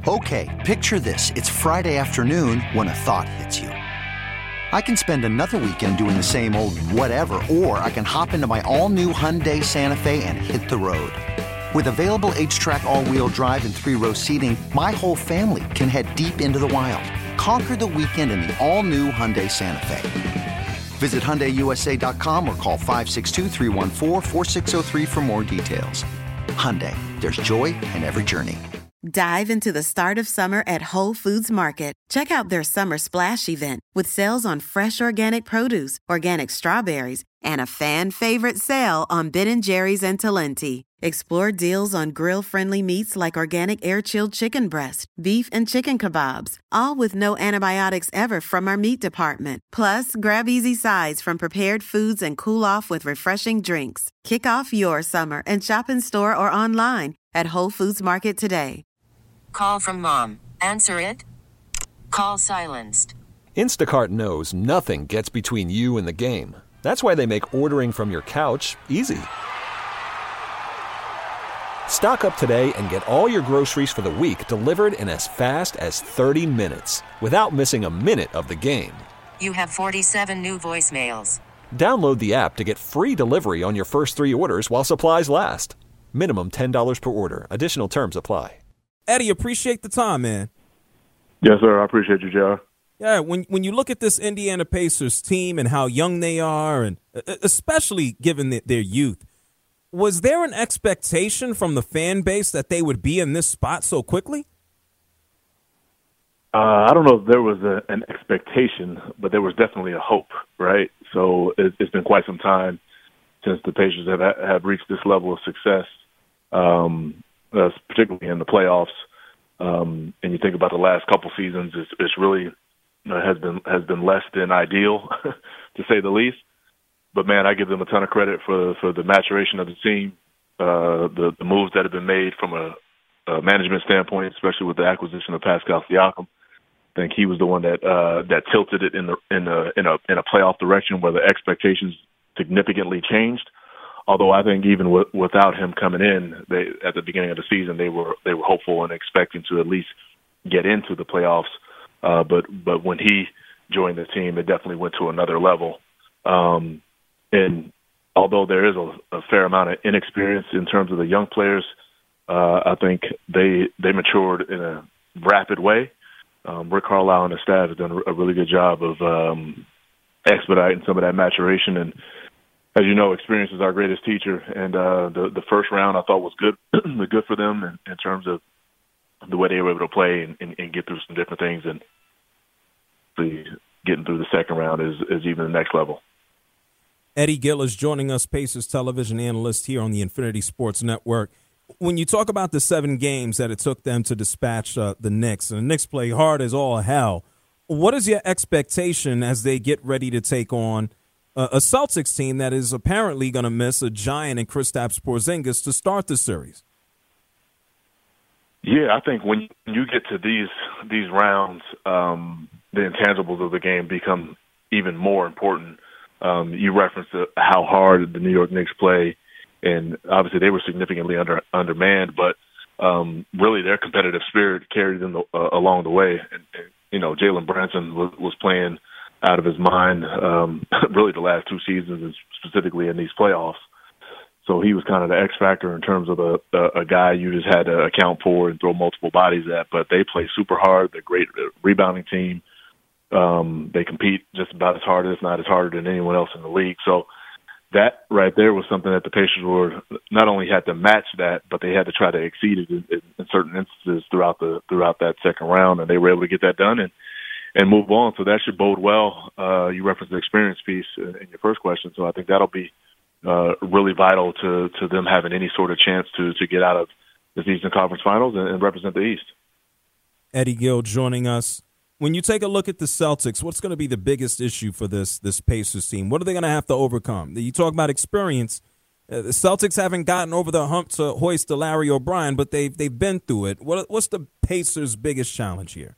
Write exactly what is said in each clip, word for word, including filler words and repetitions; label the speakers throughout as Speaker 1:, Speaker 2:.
Speaker 1: Okay, picture this. It's Friday afternoon when a thought hits you. I can spend another weekend doing the same old whatever, or I can hop into my all-new Hyundai Santa Fe and hit the road. With available H-Track all-wheel drive and three-row seating, my whole family can head deep into the wild. Conquer the weekend in the all-new Hyundai Santa Fe. Visit Hyundai U S A dot com or call five six two, three one four, four six zero three for more details. Hyundai, there's joy in every journey.
Speaker 2: Dive into the start of summer at Whole Foods Market. Check out their Summer Splash event with sales on fresh organic produce, organic strawberries, and a fan-favorite sale on Ben and Jerry's and Talenti. Explore deals on grill-friendly meats like organic air-chilled chicken breast, beef and chicken kebabs, all with no antibiotics ever from our meat department. Plus, grab easy sides from prepared foods and cool off with refreshing drinks. Kick off your summer and shop in store or online at Whole Foods Market today.
Speaker 3: Call from mom. Answer it. Call silenced.
Speaker 4: Instacart knows nothing gets between you and the game. That's why they make ordering from your couch easy. Stock up today and get all your groceries for the week delivered in as fast as thirty minutes without missing a minute of the game.
Speaker 3: You have forty-seven new voicemails.
Speaker 4: Download the app to get free delivery on your first three orders while supplies last. Minimum ten dollars per order. Additional terms apply.
Speaker 5: Eddie, appreciate the time, man.
Speaker 6: Yes, sir. I appreciate you, J R.
Speaker 5: Yeah, when when you look at this Indiana Pacers team and how young they are, and especially given the, their youth, was there an expectation from the fan base that they would be in this spot so quickly?
Speaker 6: Uh, I don't know if there was a, an expectation, but there was definitely a hope, right? So it, it's been quite some time since the Pacers have have reached this level of success. Um, Uh, particularly in the playoffs, um, and you think about the last couple seasons, it's, it's really you know, has been has been less than ideal, to say the least. But man, I give them a ton of credit for for the maturation of the team, uh, the the moves that have been made from a, a management standpoint, especially with the acquisition of Pascal Siakam. I think he was the one that uh, that tilted it in the in a in a in a playoff direction where the expectations significantly changed. Although I think even w- without him coming in, they, at the beginning of the season, they were they were hopeful and expecting to at least get into the playoffs. Uh, but but when he joined the team, it definitely went to another level. Um, and although there is a, a fair amount of inexperience in terms of the young players, uh, I think they they matured in a rapid way. Um, Rick Carlisle and his staff have done a really good job of um, expediting some of that maturation. And as you know, experience is our greatest teacher, and uh, the the first round I thought was good, good for them in, in terms of the way they were able to play and, and, and get through some different things. And the, getting through the second round is, is even the next level.
Speaker 5: Eddie Gill is joining us, Pacers television analyst here on the Infinity Sports Network. When you talk about the seven games that it took them to dispatch uh, the Knicks, and the Knicks play hard as all hell, what is your expectation as they get ready to take on a Celtics team that is apparently going to miss a giant in Kristaps Porzingis to start the series?
Speaker 6: Yeah, I think when you get to these these rounds, um, the intangibles of the game become even more important. Um, you referenced the, how hard the New York Knicks play, and obviously they were significantly under undermanned, but um, really their competitive spirit carried them the, uh, along the way. And, and you know, Jalen Brunson was, was playing out of his mind, um, really the last two seasons, and specifically in these playoffs. So he was kind of the X factor in terms of a, a, a guy you just had to account for and throw multiple bodies at. But they play super hard. They're a great rebounding team. Um, they compete just about as hard, if not as harder than anyone else in the league. So that right there was something that the Pacers were not only had to match that, but they had to try to exceed it in, in certain instances throughout the throughout that second round, and they were able to get that done and and move on. So that should bode well. Uh, you referenced the experience piece in your first question, so I think that'll be uh, really vital to, to them having any sort of chance to, to get out of the Eastern Conference Finals and, and represent the East.
Speaker 5: Eddie Gill joining us. When you take a look at the Celtics, what's going to be the biggest issue for this this Pacers team? What are they going to have to overcome? You talk about experience. Uh, the Celtics haven't gotten over the hump to hoist to Larry O'Brien, but they've, they've been through it. What, what's the Pacers' biggest challenge here?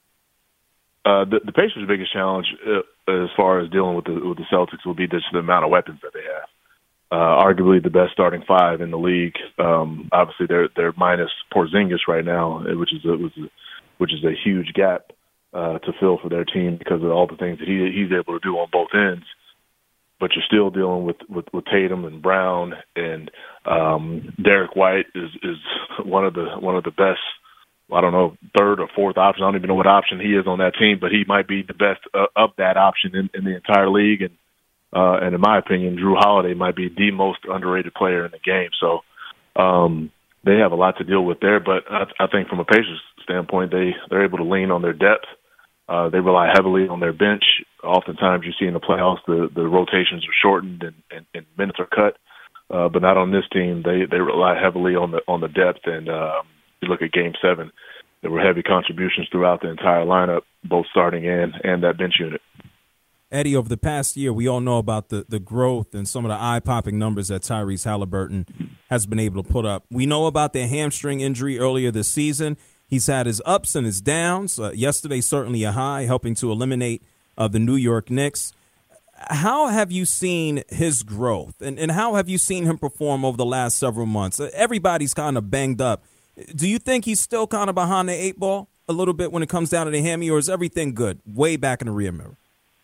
Speaker 6: Uh, the, the Pacers' biggest challenge, uh, as far as dealing with the with the Celtics, will be just the amount of weapons that they have. uh, arguably the best starting five in the league. Um, obviously, they're they're minus Porzingis right now, which is a, which is a, which is a huge gap uh, to fill for their team because of all the things that he he's able to do on both ends. But you're still dealing with, with, with Tatum and Brown, and um, Derek White is, is one of the one of the best. I don't know, third or fourth option. I don't even know what option he is on that team, but he might be the best uh, of that option in, in the entire league. And uh, and in my opinion, Drew Holiday might be the most underrated player in the game. So um, they have a lot to deal with there. But I, I think from a Pacers standpoint, they they're able to lean on their depth. Uh, they rely heavily on their bench. Oftentimes, you see in the playoffs the, the rotations are shortened and, and, and minutes are cut, uh, but not on this team. They they rely heavily on the on the depth. And um, you look at Game Seven, there were heavy contributions throughout the entire lineup, both starting and and that bench unit.
Speaker 5: Eddie, over the past year, we all know about the, the growth and some of the eye-popping numbers that Tyrese Halliburton has been able to put up. We know about their hamstring injury earlier this season. He's had his ups and his downs. Uh, yesterday, certainly a high, helping to eliminate uh, the New York Knicks. How have you seen his growth, and, and how have you seen him perform over the last several months? Uh, everybody's kind of banged up. Do you think he's still kind of behind the eight ball a little bit when it comes down to the hammy, or is everything good, way back in the rear mirror?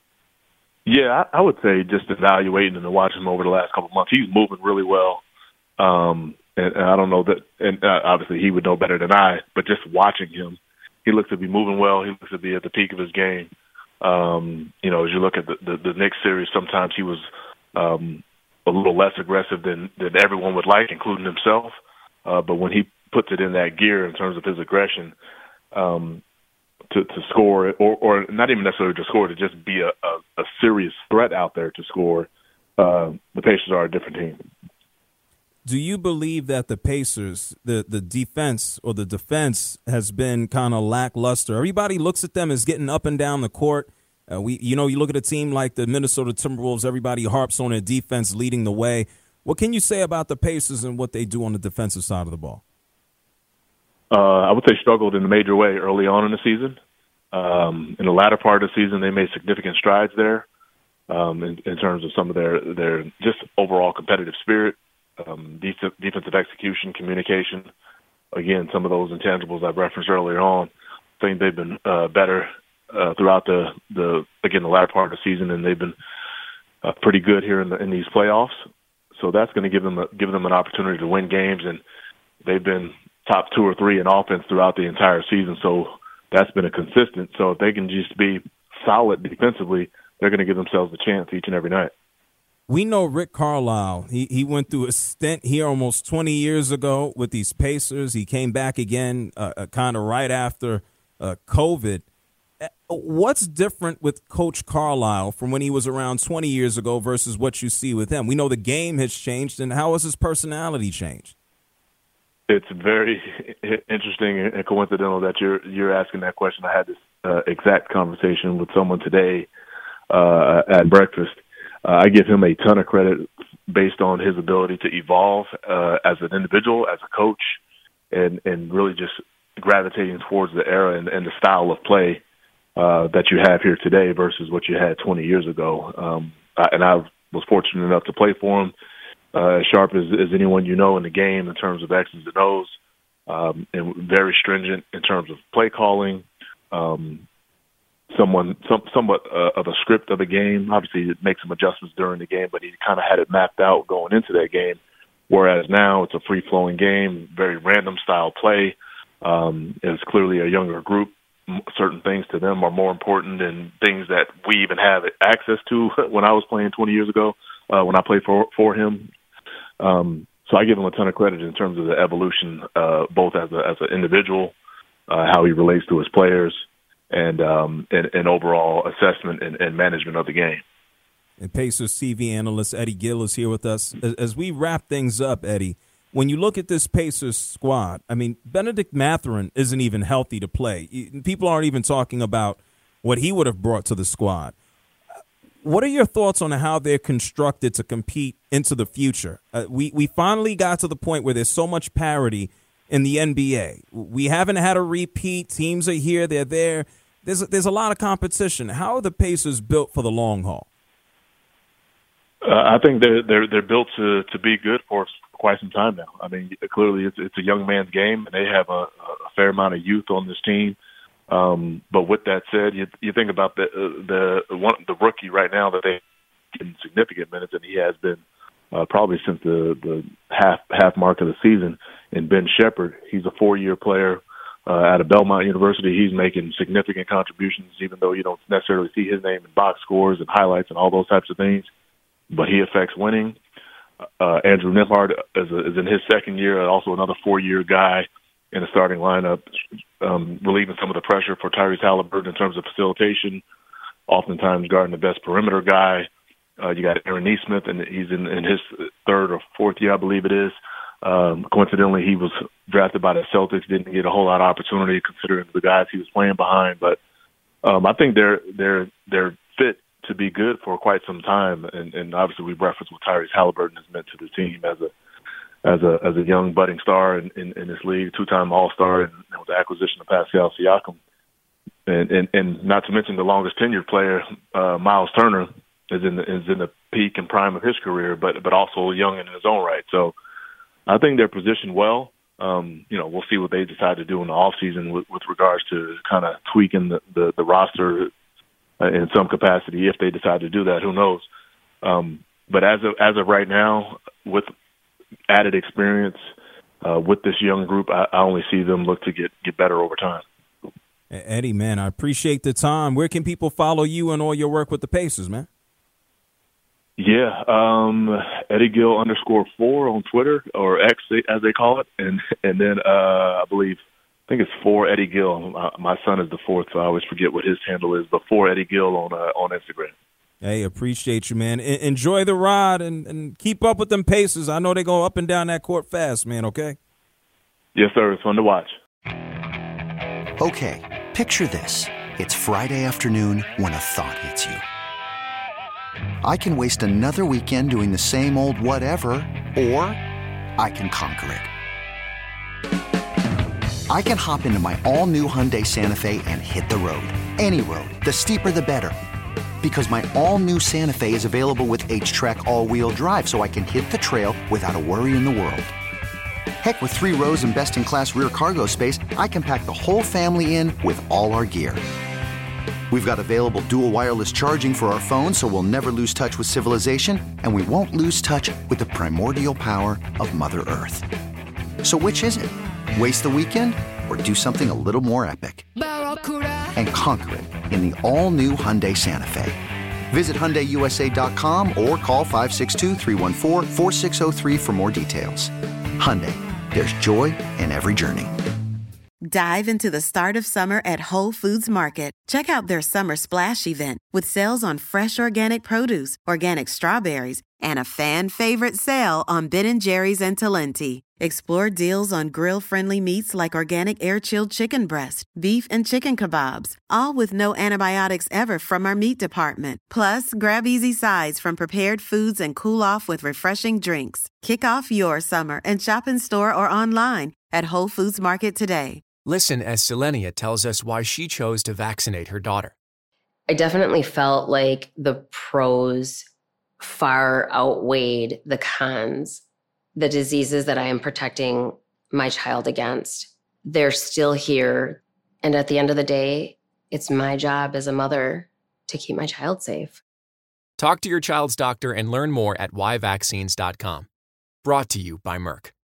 Speaker 6: Yeah, I, I would say just evaluating and watching him over the last couple of months, he's moving really well. Um And I don't know that, and uh, obviously he would know better than I, but just watching him, he looks to be moving well. He looks to be at the peak of his game. Um, you know, as you look at the, the, the Knicks series, sometimes he was um, a little less aggressive than, than everyone would like, including himself. Uh, but when he puts it in that gear in terms of his aggression um, to, to score, or, or not even necessarily to score, to just be a, a, a serious threat out there to score, uh, the Pacers are a different team.
Speaker 5: Do you believe that the Pacers, the, the defense or the defense has been kind of lackluster? Everybody looks at them as getting up and down the court. Uh, we, you know, you look at a team like the Minnesota Timberwolves, everybody harps on their defense leading the way. What can you say about the Pacers and what they do on the defensive side of the ball?
Speaker 6: Uh, I would say struggled in a major way early on in the season. Um, in the latter part of the season, they made significant strides there um, in, in terms of some of their, their just overall competitive spirit. Um, defensive execution, communication. Again, some of those intangibles I've referenced earlier on. I think they've been uh, better uh, throughout the, the again the latter part of the season, and they've been uh, pretty good here in, the, in these playoffs. So that's going to give them a, give them an opportunity to win games, and they've been top two or three in offense throughout the entire season. So that's been a consistent. So if they can just be solid defensively, they're going to give themselves a chance each and every night.
Speaker 5: We know Rick Carlisle. He he went through a stint here almost twenty years ago with these Pacers. He came back again uh, uh, kind of right after uh, COVID. What's different with Coach Carlisle from when he was around twenty years ago versus what you see with him? We know the game has changed, and how has his personality changed?
Speaker 6: It's very interesting and coincidental that you're you're asking that question. I had this uh, exact conversation with someone today uh, at breakfast. Uh, I give him a ton of credit based on his ability to evolve uh, as an individual, as a coach, and, and really just gravitating towards the era and, and the style of play uh, that you have here today versus what you had twenty years ago. Um, I, and I was fortunate enough to play for him, uh, as sharp as, as anyone you know in the game in terms of X's and O's, um, and very stringent in terms of play calling. Um, Someone, some, somewhat uh, of a script of the game. Obviously, it makes some adjustments during the game, but he kind of had it mapped out going into that game. Whereas now it's a free-flowing game, very random style play. Um, it's clearly a younger group. Certain things to them are more important than things that we even have access to when I was playing twenty years ago, uh, when I played for for him. Um, so I give him a ton of credit in terms of the evolution, uh, both as a as an individual, uh, how he relates to his players, and um, and, and overall assessment and, and management of the game.
Speaker 5: And Pacers T V analyst Eddie Gill is here with us. As, as we wrap things up, Eddie, when you look at this Pacers squad, I mean, Benedict Mathurin isn't even healthy to play. People aren't even talking about what he would have brought to the squad. What are your thoughts on how they're constructed to compete into the future? Uh, we, we finally got to the point where there's so much parity in the N B A. We haven't had a repeat. Teams are here, they're there. There's, there's a lot of competition. How are the Pacers built for the long haul?
Speaker 6: Uh, I think they're they're they're built to to be good for quite some time now. I mean, clearly it's it's a young man's game, and they have a, a fair amount of youth on this team. Um, but with that said, you you think about the the the, one, the rookie right now that they in significant minutes, and he has been uh, probably since the the half half mark of the season. And Ben Shepherd, he's a four year player uh, out of Belmont University. He's making significant contributions, even though you don't necessarily see his name in box scores and highlights and all those types of things. But he affects winning. Uh, Andrew Nembhard is, a, is in his second year, also another four-year guy in the starting lineup, um, relieving some of the pressure for Tyrese Halliburton in terms of facilitation, oftentimes guarding the best perimeter guy. Uh, you got Aaron Nesmith, and he's in, in his third or fourth year, I believe it is. Um, coincidentally, he was drafted by the Celtics, didn't get a whole lot of opportunity considering the guys he was playing behind. But um, I think they're they're they're fit to be good for quite some time, and, and obviously we reference what Tyrese Halliburton has meant to the team as a as a as a young budding star in, in, in this league, two-time All-Star, and, and with the acquisition of Pascal Siakam, and, and and not to mention the longest tenured player, uh, Miles Turner, is in the, is in the peak and prime of his career, but but also young in his own right. So I think they're positioned well. Um, you know, we'll see what they decide to do in the offseason with, with regards to kind of tweaking the, the, the roster in some capacity if they decide to do that. Who knows? Um, but as of, as of right now, with added experience uh, with this young group, I, I only see them look to get, get better over time.
Speaker 5: Eddie, man, I appreciate the time. Where can people follow you and all your work with the Pacers, man?
Speaker 6: Yeah, um, Eddie Gill underscore four on Twitter, or X as they call it, and and then uh, I believe I think it's for Eddie Gill. My, my son is the fourth, so I always forget what his handle is. But for Eddie Gill on uh, on Instagram.
Speaker 5: Hey, appreciate you, man. E- enjoy the ride and, and keep up with them Pacers. I know they go up and down that court fast, man. Okay.
Speaker 6: Yes, sir. It's fun to watch.
Speaker 1: Okay, picture this: it's Friday afternoon when a thought hits you. I can waste another weekend doing the same old whatever, or I can conquer it. I can hop into my all-new Hyundai Santa Fe and hit the road. Any road. The steeper, the better. Because my all-new Santa Fe is available with H-Track all-wheel drive, so I can hit the trail without a worry in the world. Heck, with three rows and best-in-class rear cargo space, I can pack the whole family in with all our gear. We've got available dual wireless charging for our phones, so we'll never lose touch with civilization, and we won't lose touch with the primordial power of Mother Earth. So which is it? Waste the weekend or do something a little more epic? And conquer it in the all-new Hyundai Santa Fe. Visit Hyundai U S A dot com or call five six two, three one four, four six zero three for more details. Hyundai, there's joy in every journey.
Speaker 2: Dive into the start of summer at Whole Foods Market. Check out their Summer Splash event with sales on fresh organic produce, organic strawberries, and a fan-favorite sale on Ben and Jerry's and Talenti. Explore deals on grill-friendly meats like organic air-chilled chicken breast, beef and chicken kebabs, all with no antibiotics ever from our meat department. Plus, grab easy sides from prepared foods and cool off with refreshing drinks. Kick off your summer and shop in store or online at Whole Foods Market today.
Speaker 7: Listen as Selenia tells us why she chose to vaccinate her daughter.
Speaker 8: I definitely felt like the pros far outweighed the cons. The diseases that I am protecting my child against, they're still here. And at the end of the day, it's my job as a mother to keep my child safe.
Speaker 7: Talk to your child's doctor and learn more at why vaccines dot com. Brought to you by Merck.